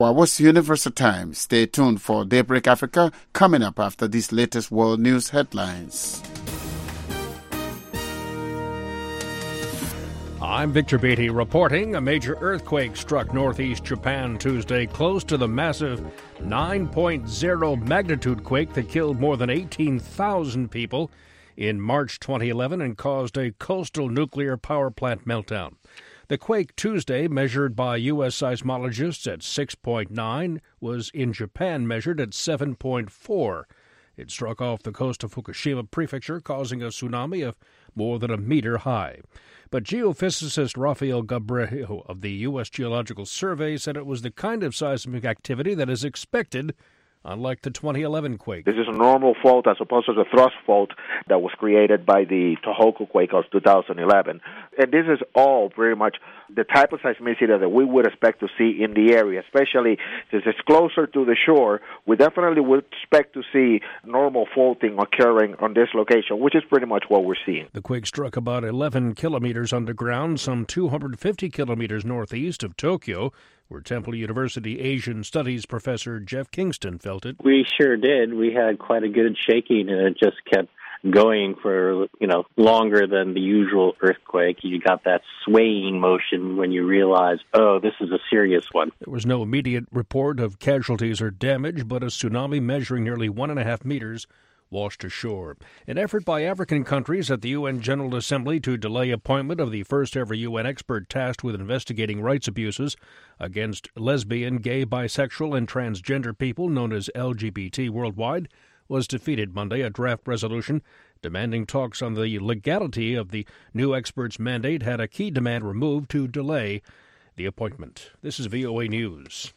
What's Universal Time? Stay tuned for Daybreak Africa coming up after these latest world news headlines. I'm Victor Beatty reporting. A major earthquake struck northeast Japan Tuesday, close to the massive 9.0 magnitude quake that killed more than 18,000 people in March 2011 and caused a coastal nuclear power plant meltdown. The quake Tuesday, measured by U.S. seismologists at 6.9, was in Japan measured at 7.4. It struck off the coast of Fukushima Prefecture, causing a tsunami of more than a meter high. But geophysicist Rafael Gabriel of the U.S. Geological Survey said it was the kind of seismic activity that is expected, unlike the 2011 quake. This is a normal fault as opposed to the thrust fault that was created by the Tohoku quake of 2011. And this is all very much the type of seismicity that we would expect to see in the area, especially since it's closer to the shore. We definitely would expect to see normal faulting occurring on this location, which is pretty much what we're seeing. The quake struck about 11 kilometers underground, some 250 kilometers northeast of Tokyo, where Temple University Asian Studies professor Jeff Kingston felt it. We sure did. We had quite a good shaking, and it just kept going for, longer than the usual earthquake. You got that swaying motion when you realize, oh, this is a serious one. There was no immediate report of casualties or damage, but a tsunami measuring nearly 1.5 meters washed ashore. An effort by African countries at the UN General Assembly to delay appointment of the first-ever UN expert tasked with investigating rights abuses against lesbian, gay, bisexual, and transgender people known as LGBT worldwide was defeated Monday. A draft resolution demanding talks on the legality of the new expert's mandate had a key demand removed to delay the appointment. This is VOA News.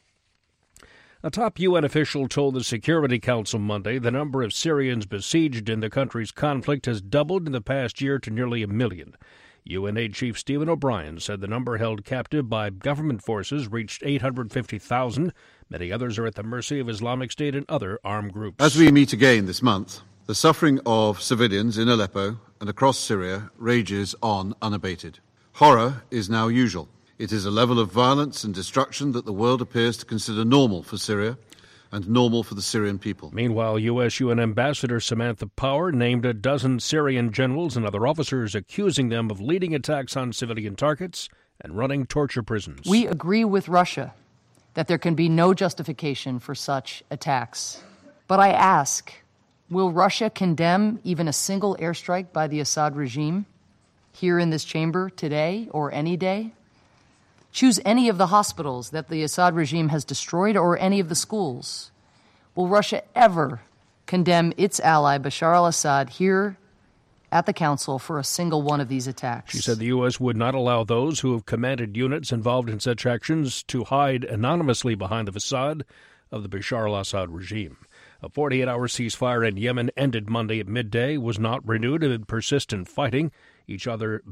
A top UN official told the Security Council Monday the number of Syrians besieged in the country's conflict has doubled in the past year to nearly 1 million. UN Aid Chief Stephen O'Brien said the number held captive by government forces reached 850,000. Many others are at the mercy of Islamic State and other armed groups. As we meet again this month, the suffering of civilians in Aleppo and across Syria rages on unabated. Horror is now usual. It is a level of violence and destruction that the world appears to consider normal for Syria and normal for the Syrian people. Meanwhile, U.S. UN Ambassador Samantha Power named a dozen Syrian generals and other officers, accusing them of leading attacks on civilian targets and running torture prisons. We agree with Russia that there can be no justification for such attacks. But I ask, will Russia condemn even a single airstrike by the Assad regime here in this chamber today or any day? Choose any of the hospitals that the Assad regime has destroyed or any of the schools. Will Russia ever condemn its ally Bashar al-Assad here at the Council for a single one of these attacks? She said the U.S. would not allow those who have commanded units involved in such actions to hide anonymously behind the facade of the Bashar al-Assad regime. A 48-hour ceasefire in Yemen ended Monday at midday, was not renewed amid persistent fighting. Each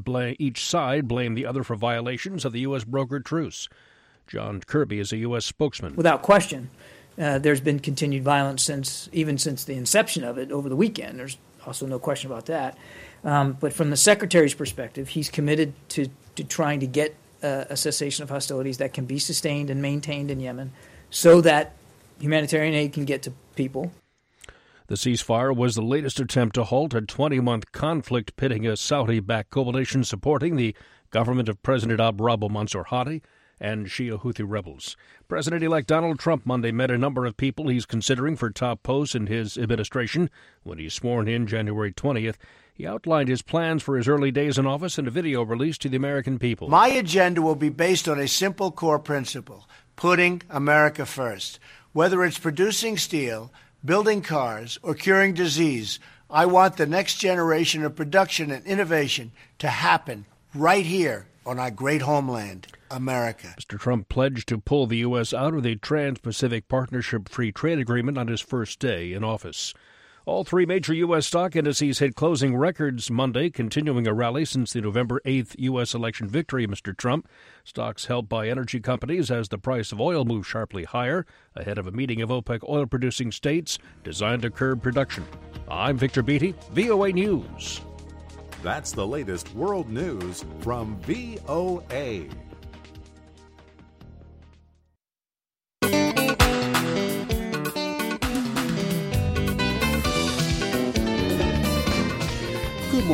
side blamed the other for violations of the U.S. brokered truce. John Kirby is a U.S. spokesman. Without question, there's been continued violence since the inception of it over the weekend. There's also no question about that. But from the Secretary's perspective, he's committed to trying to get a cessation of hostilities that can be sustained and maintained in Yemen so that humanitarian aid can get to people. The ceasefire was the latest attempt to halt a 20-month conflict pitting a Saudi-backed coalition supporting the government of President Abdrabbuh Mansour Hadi and Shia Houthi rebels. President-elect Donald Trump Monday met a number of people he's considering for top posts in his administration. When he's sworn in January 20th, he outlined his plans for his early days in office in a video released to the American people. My agenda will be based on a simple core principle, putting America first. Whether it's producing steel, building cars, or curing disease, I want the next generation of production and innovation to happen right here on our great homeland, America. Mr. Trump pledged to pull the U.S. out of the Trans-Pacific Partnership Free Trade Agreement on his first day in office. All three major U.S. stock indices hit closing records Monday, continuing a rally since the November 8th U.S. election victory of Mr. Trump. Stocks held by energy companies as the price of oil moved sharply higher ahead of a meeting of OPEC oil-producing states designed to curb production. I'm Victor Beatty, VOA News. That's the latest world news from VOA.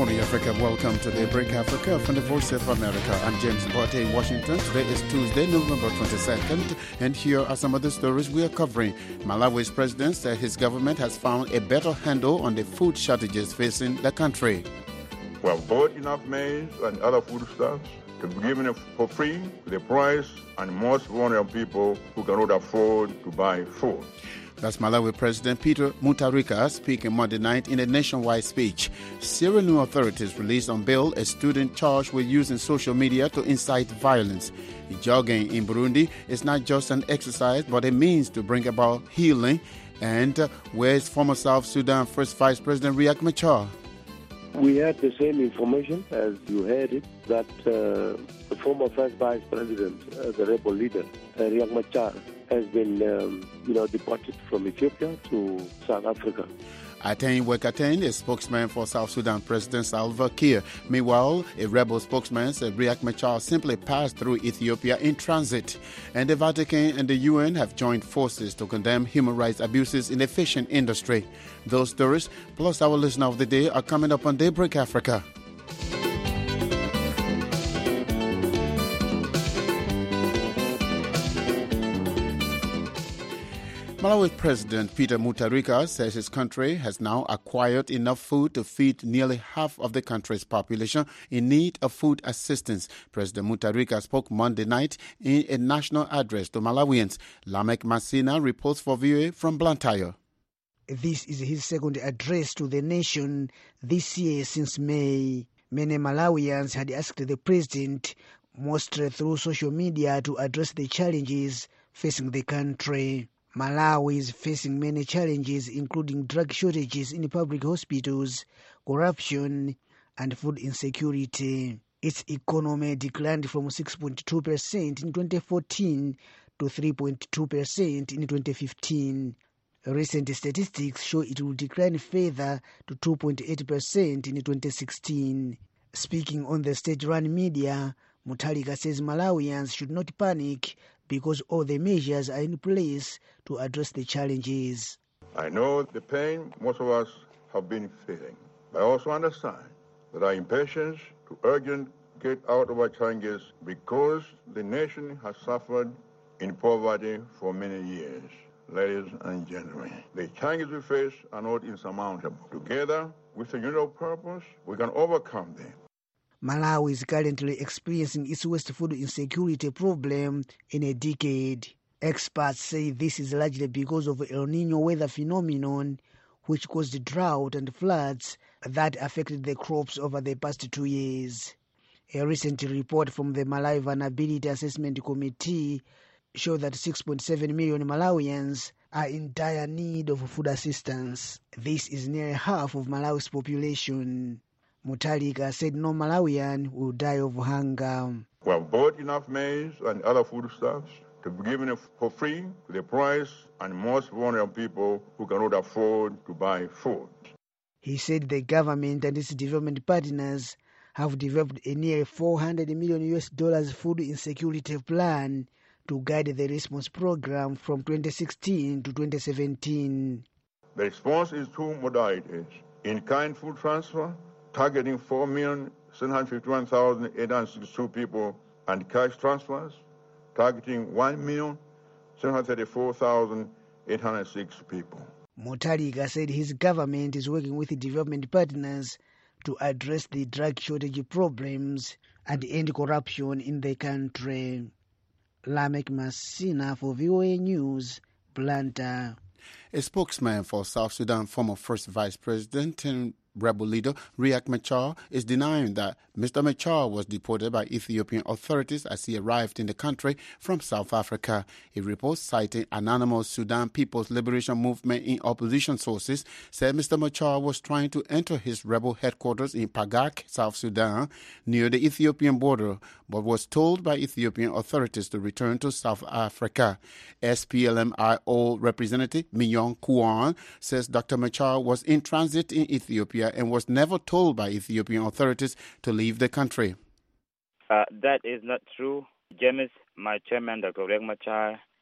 morning, Africa. Welcome to Daybreak Africa from the Voice of America. I'm James Bote in Washington. Today is Tuesday, November 22nd, and here are some of the stories we are covering. Malawi's president said his government has found a better handle on the food shortages facing the country. We have bought enough maize and other foodstuffs to be given for free to the price and most vulnerable people who cannot afford to buy food. That's Malawi President Peter Mutharika speaking Monday night in a nationwide speech. Sierra Leone authorities released on bail a student charged with using social media to incite violence. Jogging in Burundi is not just an exercise, but a means to bring about healing. And where's former South Sudan First Vice President Riek Machar? We had the same information as you heard it, that the former First Vice President, the rebel leader, Riek Machar, has been deported from Ethiopia to South Africa. Aten Wekaten is spokesman for South Sudan President Salva Kiir. Meanwhile, a rebel spokesman said Riek Machar simply passed through Ethiopia in transit. And the Vatican and the UN have joined forces to condemn human rights abuses in the fishing industry. Those stories, plus our listener of the day, are coming up on Daybreak Africa. Malawi President Peter Mutharika says his country has now acquired enough food to feed nearly half of the country's population in need of food assistance. President Mutharika spoke Monday night in a national address to Malawians. Lamek Masina reports for VOA from Blantyre. This is his second address to the nation this year since May. Many Malawians had asked the president, mostly through social media, to address the challenges facing the country. Malawi is facing many challenges, including drug shortages in public hospitals, corruption, and food insecurity. Its economy declined from 6.2% in 2014 to 3.2% in 2015. Recent statistics show it will decline further to 2.8% in 2016. Speaking on the state-run media, Mutharika says Malawians should not panic because all the measures are in place to address the challenges. I know the pain most of us have been feeling, but I also understand that our impatience to urgently get out of our challenges because the nation has suffered in poverty for many years. Ladies and gentlemen, the challenges we face are not insurmountable. Together, with a united purpose, we can overcome them. Malawi is currently experiencing its worst food insecurity problem in a decade. Experts say this is largely because of El Nino weather phenomenon, which caused drought and floods that affected the crops over the past 2 years. A recent report from the Malawi Vulnerability Assessment Committee showed that 6.7 million Malawians are in dire need of food assistance. This is nearly half of Malawi's population. Mutharika said no Malawian will die of hunger. We have bought enough maize and other foodstuffs to be given for free to the price and most vulnerable people who cannot afford to buy food. He said the government and its development partners have developed a nearly $400 million food insecurity plan to guide the response program from 2016 to 2017. The response is two modalities: in-kind food transfer, targeting 4,751,862 people, and cash transfers, targeting 1,734,806 people. Mutharika said his government is working with the development partners to address the drug shortage problems and end corruption in the country. Lamek Masina for VOA News, Blantyre. A spokesman for South Sudan, former First Vice President and rebel leader Riek Machar, is denying that Mr. Machar was deported by Ethiopian authorities as he arrived in the country from South Africa. A report citing anonymous Sudan People's Liberation Movement in opposition sources said Mr. Machar was trying to enter his rebel headquarters in Pagak, South Sudan, near the Ethiopian border, but was told by Ethiopian authorities to return to South Africa. SPLM-IO representative Mignon Kouan says Dr. Machar was in transit in Ethiopia and was never told by Ethiopian authorities to leave the country. That is not true. James, my chairman, Dr. Riek Machar,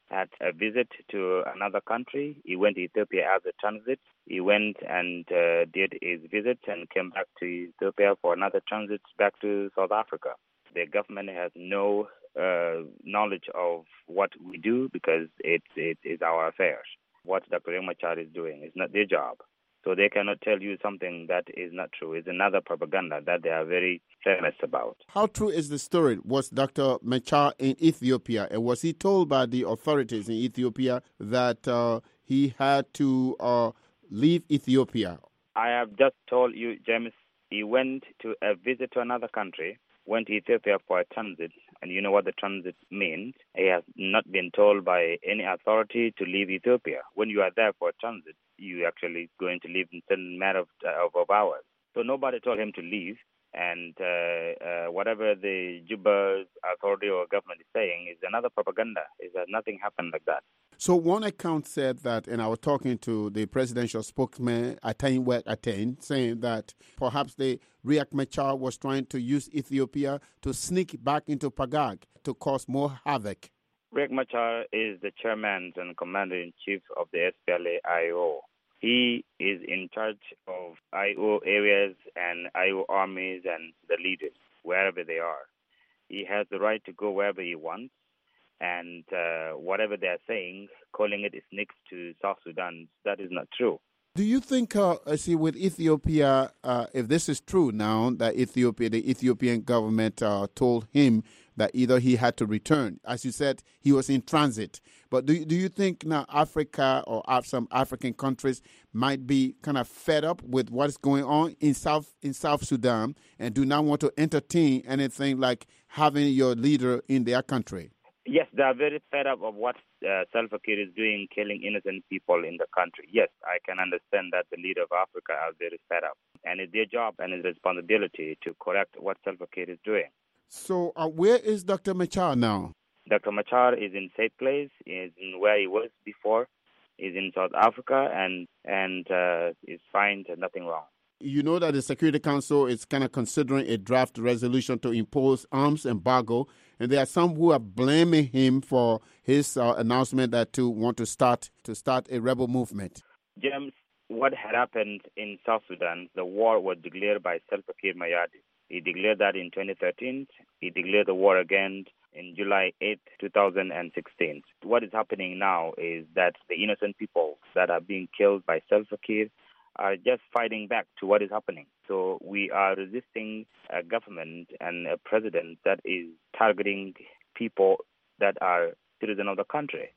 had a visit to another country. He went to Ethiopia as a transit. He went and did his visit and came back to Ethiopia for another transit back to South Africa. The government has no knowledge of what we do because it is our affairs. What Dr. Riek Machar is doing is not their job. So they cannot tell you something that is not true. It's another propaganda that they are very famous about. How true is the story? Was Dr. Machar in Ethiopia, and was he told by the authorities in Ethiopia that he had to leave Ethiopia? I have just told you, James, he went to a visit to another country, went to Ethiopia for a transit, and you know what the transit means. He has not been told by any authority to leave Ethiopia. When you are there for a transit, you actually going to leave in a certain matter of hours. So nobody told him to leave, and whatever the Juba authority or government is saying is another propaganda. Is that nothing happened like that. So one account said that, and I was talking to the presidential spokesman, Atain Wek Atain, saying that perhaps the Riek Machar was trying to use Ethiopia to sneak back into Pagak to cause more havoc. Riek Machar is the chairman and commander-in-chief of the SPLA-IO. He is in charge of IO areas and IO armies and the leaders, wherever they are. He has the right to go wherever he wants. And whatever they're saying, calling it sneaks to South Sudan, that is not true. Do you think, with Ethiopia, if this is true now, that the Ethiopian government told him that either he had to return, as you said, he was in transit. But do you think now Africa or some African countries might be kind of fed up with what's going on in South Sudan and do not want to entertain anything like having your leader in their country? Yes, they are very fed up of what Salva Kiir is doing, killing innocent people in the country. Yes, I can understand that the leader of Africa are very fed up. And it's their job and its responsibility to correct what Salva Kiir is doing. So where is Dr. Machar now? Dr. Machar is in safe place, is in where he was before. He's in South Africa and is fine, nothing wrong. You know that the Security Council is kind of considering a draft resolution to impose arms embargo, and there are some who are blaming him for his announcement that to want to start a rebel movement. James, what had happened in South Sudan, the war was declared by Salva Kiir Mayardit. He declared that in 2013. He declared the war again in July 8, 2016. What is happening now is that the innocent people that are being killed by Salva Kiir are just fighting back to what is happening. So we are resisting a government and a president that is targeting people that are citizens of the country.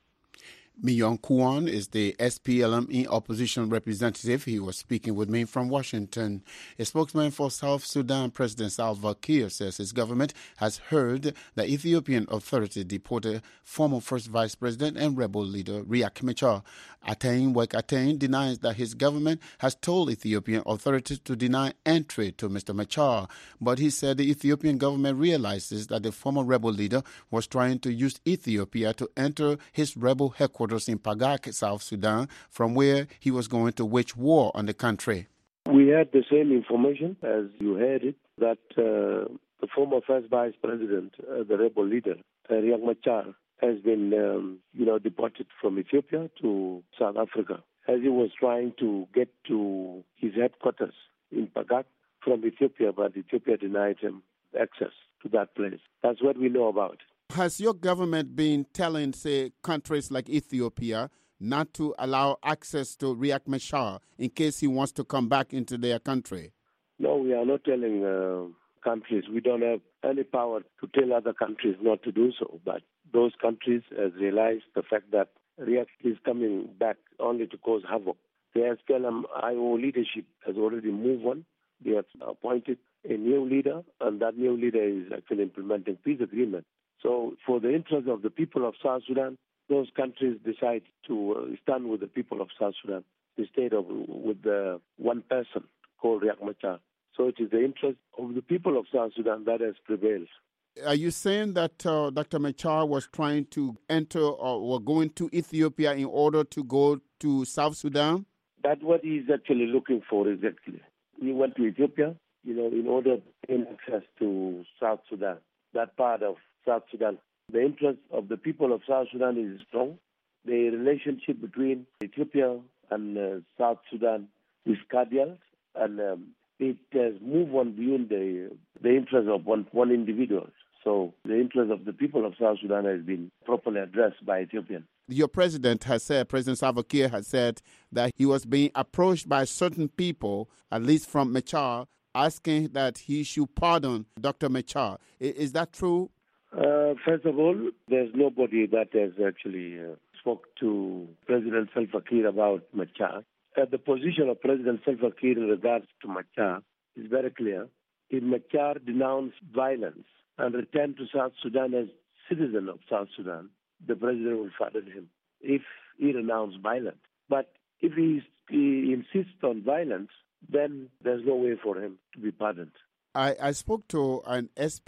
Myong Kwan is the SPLM opposition representative. He was speaking with me from Washington. A spokesman for South Sudan President Salva Kiir says his government has heard that Ethiopian authorities deported former first vice president and rebel leader Riek Machar. Atain Wek Atain denies that his government has told Ethiopian authorities to deny entry to Mr. Machar, but he said the Ethiopian government realizes that the former rebel leader was trying to use Ethiopia to enter his rebel headquarters in Pagak, South Sudan, from where he was going to wage war on the country. We had the same information as you heard it, that the former first vice president, the rebel leader, Riek Machar, has been, deported from Ethiopia to South Africa as he was trying to get to his headquarters in Pagak from Ethiopia, but Ethiopia denied him access to that place. That's what we know about. Has your government been telling, say, countries like Ethiopia not to allow access to Riek Machar in case he wants to come back into their country? No, we are not telling countries. We don't have any power to tell other countries not to do so. But those countries have realized the fact that Riek is coming back only to cause havoc. The SPLM-IO leadership has already moved on. They have appointed a new leader, and that new leader is actually implementing peace agreement. So for the interest of the people of South Sudan, those countries decide to stand with the people of South Sudan instead of with the one person called Riek Machar. So it is the interest of the people of South Sudan that has prevailed. Are you saying that Dr. Machar was trying to enter or going to Ethiopia in order to go to South Sudan? That's what he's actually looking for, exactly. He went to Ethiopia, in order to gain access to South Sudan, that part of South Sudan. The interest of the people of South Sudan is strong. The relationship between Ethiopia and South Sudan is cordial, and it has moved on beyond the interest of one individual. So the interest of the people of South Sudan has been properly addressed by Ethiopia. Your president has said, President Salva Kiir has said that he was being approached by certain people, at least from Machar, asking that he should pardon Dr. Machar. Is that true? First of all, there's nobody that has actually spoke to President Salva Kiir about Machar. The position of President Salva Kiir in regards to Machar is very clear. If Machar denounced violence and returned to South Sudan as citizen of South Sudan, the president will pardon him if he renounced violence. But if he insists on violence, then there's no way for him to be pardoned. I spoke to an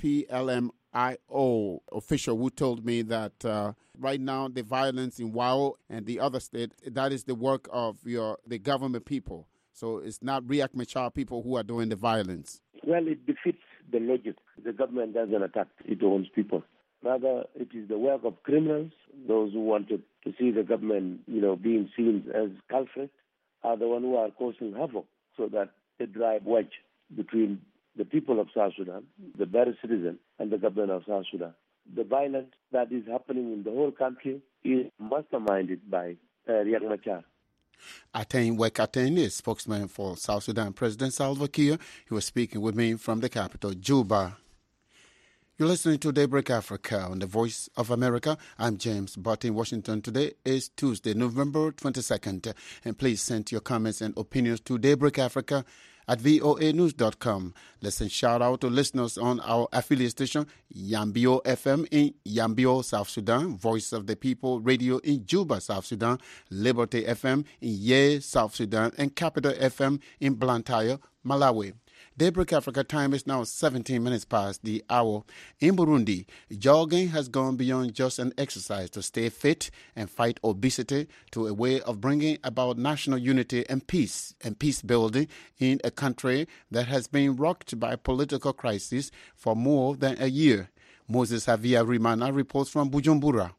SPLM-IO official who told me that right now the violence in Wau and the other state, that is the work of the government people. So it's not Riek Machar people who are doing the violence. Well, it defeats the logic. The government doesn't attack its own people. Rather, it is the work of criminals. Those who wanted to see the government, being seen as culprits, are the ones who are causing havoc, so that they drive wedge between the people of South Sudan, the very citizen, and the government of South Sudan. The violence that is happening in the whole country is masterminded by Riek Machar. Atain Wekatain is spokesman for South Sudan President Salva Kiir. He was speaking with me from the capital, Juba. You're listening to Daybreak Africa on the Voice of America. I'm James Butt in Washington. Today is Tuesday, November 22nd. And please send your comments and opinions to Daybreak Africa at voanews.com. Listen, shout out to listeners on our affiliate station, Yambio FM in Yambio, South Sudan, Voice of the People Radio in Juba, South Sudan, Liberty FM in Ye, South Sudan, and Capital FM in Blantyre, Malawi. Daybreak Africa time is now 17 minutes past the hour. In Burundi, jogging has gone beyond just an exercise to stay fit and fight obesity to a way of bringing about national unity and peace building in a country that has been rocked by political crisis for more than a year. Moses Javier Rimana reports from Bujumbura.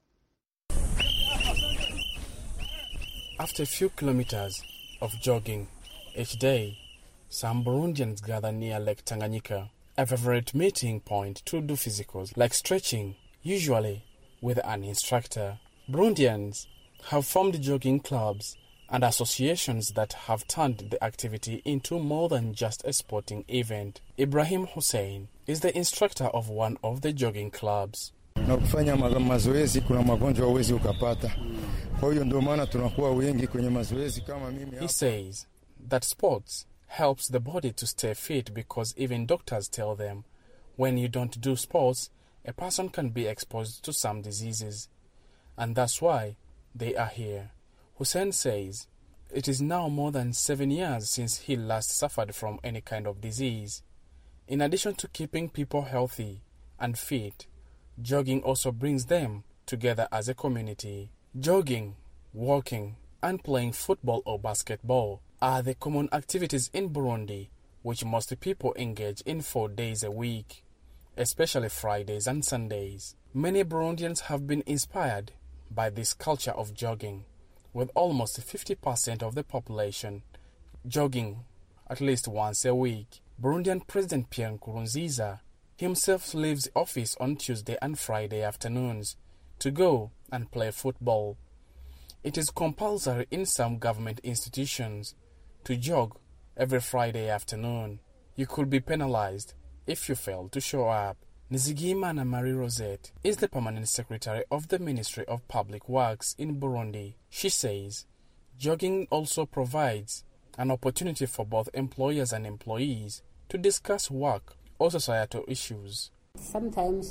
After a few kilometers of jogging each day, some Burundians gather near Lake Tanganyika, a favorite meeting point to do physicals like stretching, usually with an instructor. Burundians have formed jogging clubs and associations that have turned the activity into more than just a sporting event. Ibrahim Hussein is the instructor of one of the jogging clubs. Na kufanya mazoezi kuna magonjwa huwezi ukapata. Kwa hiyo ndio maana tunakuwa wengi kwenye mazoezi kama mimi. He says that sports helps the body to stay fit because even doctors tell them when you don't do sports, a person can be exposed to some diseases. And that's why they are here. Hussein says it is now more than 7 years since he last suffered from any kind of disease. In addition to keeping people healthy and fit, jogging also brings them together as a community. Jogging, walking, and playing football or basketball are the common activities in Burundi, which most people engage in 4 days a week, especially Fridays and Sundays. Many Burundians have been inspired by this culture of jogging, with almost 50% of the population jogging at least once a week. Burundian President Pierre Nkurunziza himself leaves office on Tuesday and Friday afternoons to go and play football. It is compulsory in some government institutions to jog every Friday afternoon. You could be penalized if you fail to show up. Nizigimana Marie Rosette is the permanent secretary of the Ministry of Public Works in Burundi. She says jogging also provides an opportunity for both employers and employees to discuss work or societal issues. Sometimes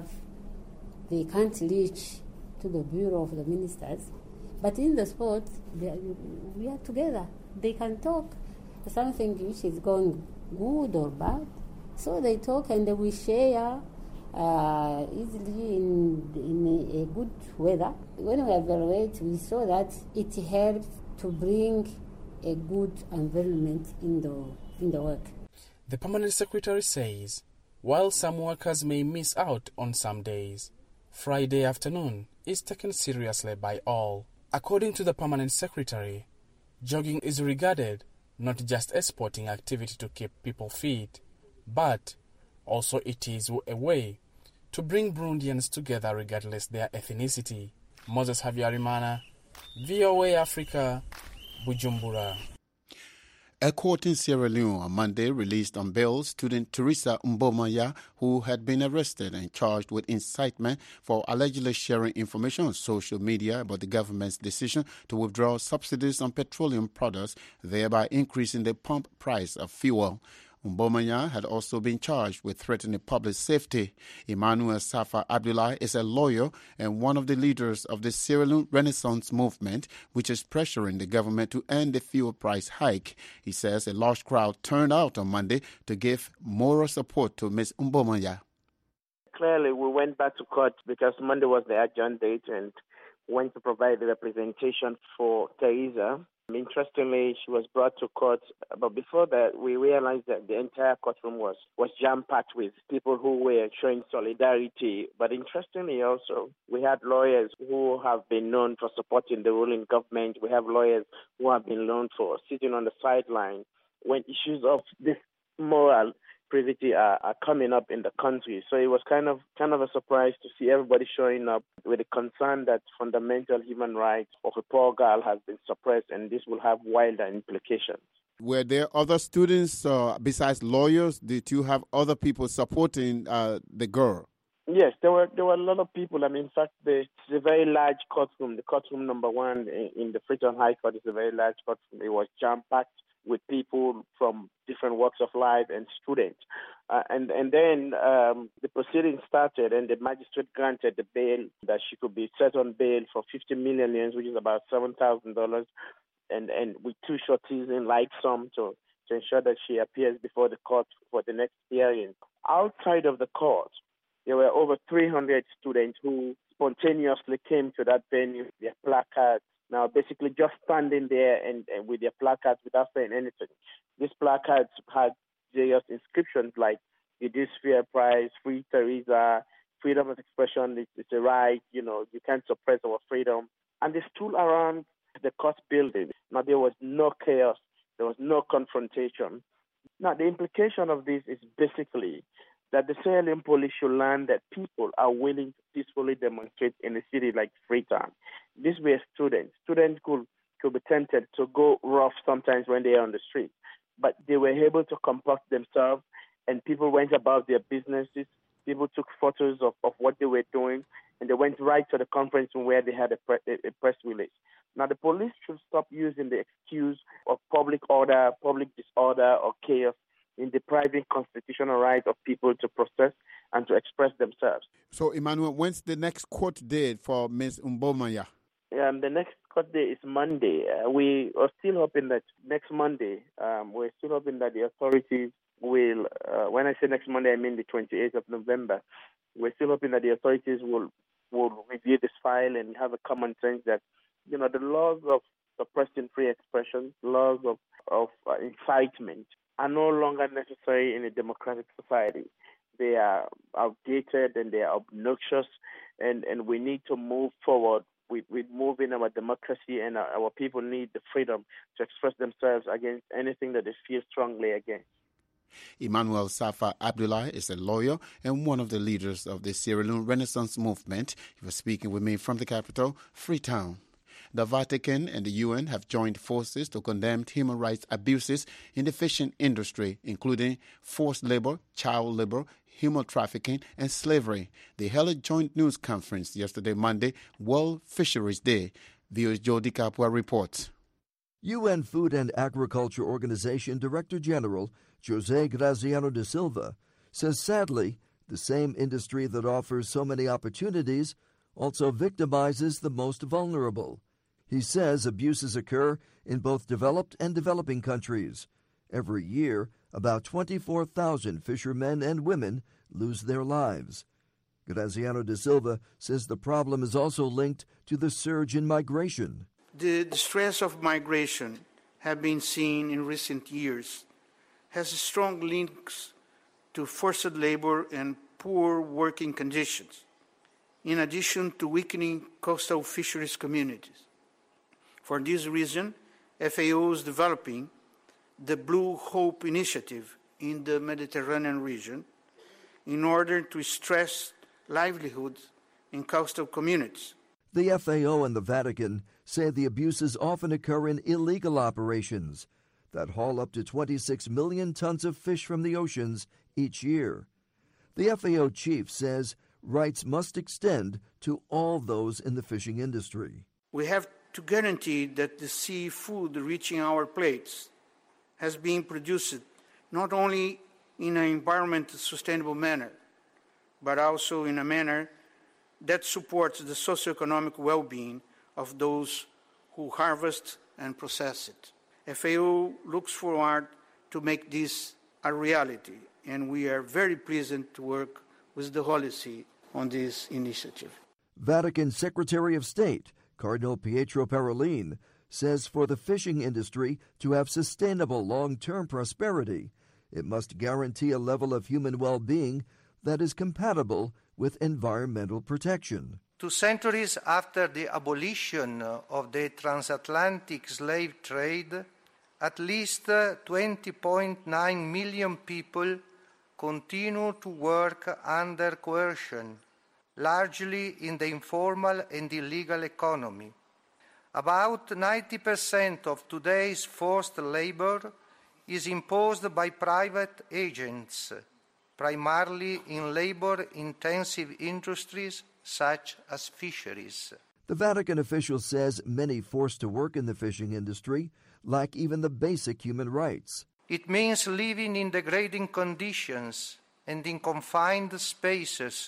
they can't reach to the Bureau of the Ministers, but in the sport, we are together. They can talk something which is going good or bad. So they talk and we share easily in a good weather. When we evaluate, we saw that it helps to bring a good environment in the work. The permanent secretary says, while some workers may miss out on some days, Friday afternoon is taken seriously by all. According to the Permanent Secretary, jogging is regarded not just a sporting activity to keep people fit, but also it is a way to bring Burundians together regardless their ethnicity. Moses Habyarimana, VOA Africa, Bujumbura. A court in Sierra Leone on Monday released on bail student Teresa Mbomaya, who had been arrested and charged with incitement for allegedly sharing information on social media about the government's decision to withdraw subsidies on petroleum products, thereby increasing the pump price of fuel. Mbomanya had also been charged with threatening public safety. Emmanuel Safa Abdullah is a lawyer and one of the leaders of the Sierra Leone Renaissance movement, which is pressuring the government to end the fuel price hike. He says a large crowd turned out on Monday to give moral support to Ms. Mbomanya. Clearly, we went back to court because Monday was the adjourned date and went to provide the representation for Teresa. Interestingly, she was brought to court, but before that, we realized that the entire courtroom was jam-packed with people who were showing solidarity. But interestingly also, we had lawyers who have been known for supporting the ruling government. We have lawyers who have been known for sitting on the sideline when issues of this moral privity are coming up in the country. So it was kind of a surprise to see everybody showing up with a concern that fundamental human rights of a poor girl has been suppressed, and this will have wider implications. Were there other students besides lawyers? Did you have other people supporting the girl? Yes, there were a lot of people. I mean, in fact, it's a very large courtroom. The courtroom number 1 in the Freetown High Court is a very large courtroom. It was jam-packed with people from different walks of life and students. And then the proceedings started, and the magistrate granted the bail that she could be set on bail for 50 million yen, which is about $7,000, and with 2 shorties in like sum to ensure that she appears before the court for the next hearing. Outside of the court, there were over 300 students who spontaneously came to that venue with their placards. Now, basically just standing there and with their placards without saying anything. These placards had various inscriptions like reduce fuel price, free Teresa, freedom of expression is a right, you can't suppress our freedom. And they stood around the court building. Now, there was no chaos. There was no confrontation. Now, the implication of this is basically that the Sierra Leone police should learn that people are willing to peacefully demonstrate in a city like Freetown. These were students. Students could be tempted to go rough sometimes when they are on the street, but they were able to comport themselves, and people went about their businesses. People took photos of what they were doing, and they went right to the conference room where they had a press release. Now, the police should stop using the excuse of public order, public disorder, or chaos in depriving constitutional right of people to protest and to express themselves. So, Emmanuel, when's the next court date for Ms. Mbomaya? The next court day is Monday. We are still hoping that next Monday, we're still hoping that the authorities will, when I say next Monday, I mean the 28th of November. We're still hoping that the authorities will review this file and have a common sense that, the laws of suppressing free expression, laws of incitement, are no longer necessary in a democratic society. They are outdated and they are obnoxious, and we need to move forward with moving our democracy, and our people need the freedom to express themselves against anything that they feel strongly against. Emmanuel Safa Abdullah is a lawyer and one of the leaders of the Sierra Leone Renaissance movement. He was speaking with me from the capital, Freetown. The Vatican and the UN have joined forces to condemn human rights abuses in the fishing industry, including forced labor, child labor, human trafficking, and slavery. They held a joint news conference yesterday, Monday, World Fisheries Day. VOA's Jody Kapua reports. UN Food and Agriculture Organization Director General José Graziano da Silva says sadly, the same industry that offers so many opportunities also victimizes the most vulnerable. He says abuses occur in both developed and developing countries. Every year, about 24,000 fishermen and women lose their lives. Graziano da Silva says the problem is also linked to the surge in migration. The stress of migration have been seen in recent years has strong links to forced labor and poor working conditions. in addition to weakening coastal fisheries communities. For this reason, FAO is developing the Blue Hope Initiative in the Mediterranean region in order to stress livelihoods in coastal communities. The FAO and the Vatican say the abuses often occur in illegal operations that haul up to 26 million tons of fish from the oceans each year. The FAO chief says rights must extend to all those in the fishing industry. We have to guarantee that the seafood reaching our plates has been produced not only in an environmentally sustainable manner, but also in a manner that supports the socioeconomic well-being of those who harvest and process it. FAO looks forward to make this a reality, and we are very pleased to work with the Holy See on this initiative. Vatican Secretary of State Cardinal Pietro Parolin says for the fishing industry to have sustainable long-term prosperity, it must guarantee a level of human well-being that is compatible with environmental protection. 2 centuries after the abolition of the transatlantic slave trade, at least 20.9 million people continue to work under coercion, largely in the informal and illegal economy. About 90% of today's forced labor is imposed by private agents, primarily in labor-intensive industries such as fisheries. The Vatican official says many forced to work in the fishing industry lack even the basic human rights. It means living in degrading conditions and in confined spaces,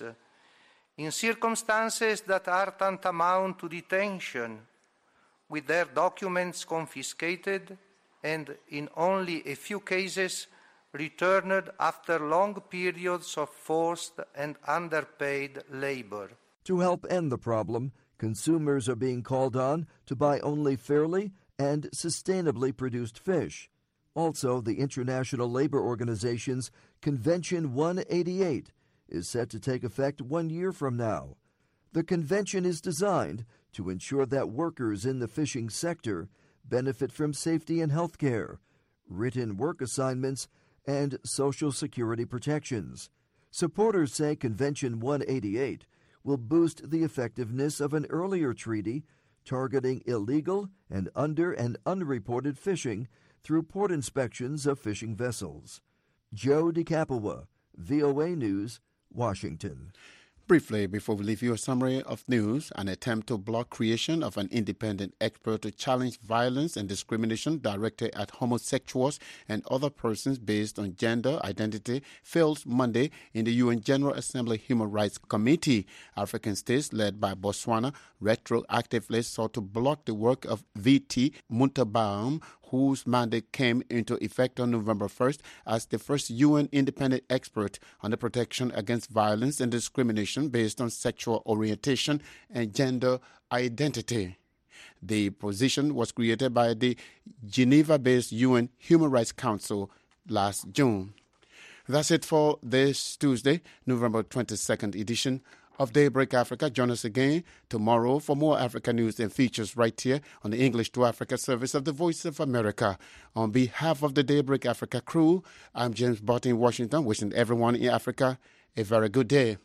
in circumstances that are tantamount to detention, with their documents confiscated and, in only a few cases, returned after long periods of forced and underpaid labor. To help end the problem, consumers are being called on to buy only fairly and sustainably produced fish. Also, the International Labor Organization's Convention 188 is set to take effect 1 year from now. The convention is designed to ensure that workers in the fishing sector benefit from safety and health care, written work assignments, and Social Security protections. Supporters say Convention 188 will boost the effectiveness of an earlier treaty targeting illegal and under- and unreported fishing through port inspections of fishing vessels. Joe DiCapua, VOA News, Washington. Briefly, before we leave you a summary of news, an attempt to block creation of an independent expert to challenge violence and discrimination directed at homosexuals and other persons based on gender identity failed Monday in the UN General Assembly Human Rights Committee. African states, led by Botswana, retroactively sought to block the work of V.T. Muntabaum, whose mandate came into effect on November 1st as the first UN independent expert on the protection against violence and discrimination based on sexual orientation and gender identity. The position was created by the Geneva-based UN Human Rights Council last June. That's it for this Tuesday, November 22nd edition of Daybreak Africa. Join us again tomorrow for more Africa news and features right here on the English to Africa service of the Voice of America. On behalf of the Daybreak Africa crew, I'm James Barton in Washington, wishing everyone in Africa a very good day.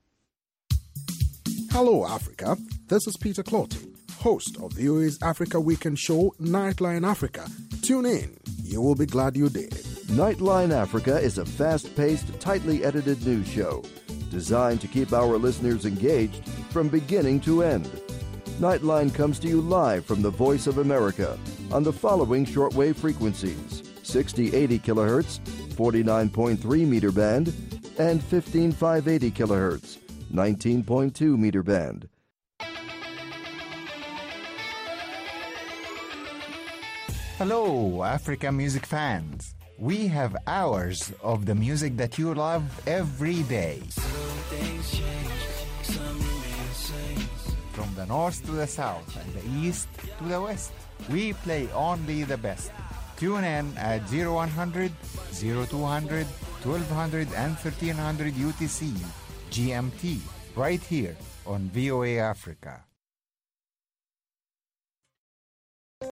Hello, Africa. This is Peter Clotty, host of VOA's Africa Weekend show, Nightline Africa. Tune in. You will be glad you did. Nightline Africa is a fast-paced, tightly edited news show designed to keep our listeners engaged from beginning to end. Nightline comes to you live from the Voice of America on the following shortwave frequencies: 6080 kHz, 49.3 meter band, and 15580 kHz, 19.2 meter band. Hello, Africa music fans. We have hours of the music that you love every day. From the north to the south and the east to the west, we play only the best. Tune in at 0100, 0200, 1200 and 1300 UTC, GMT, right here on VOA Africa.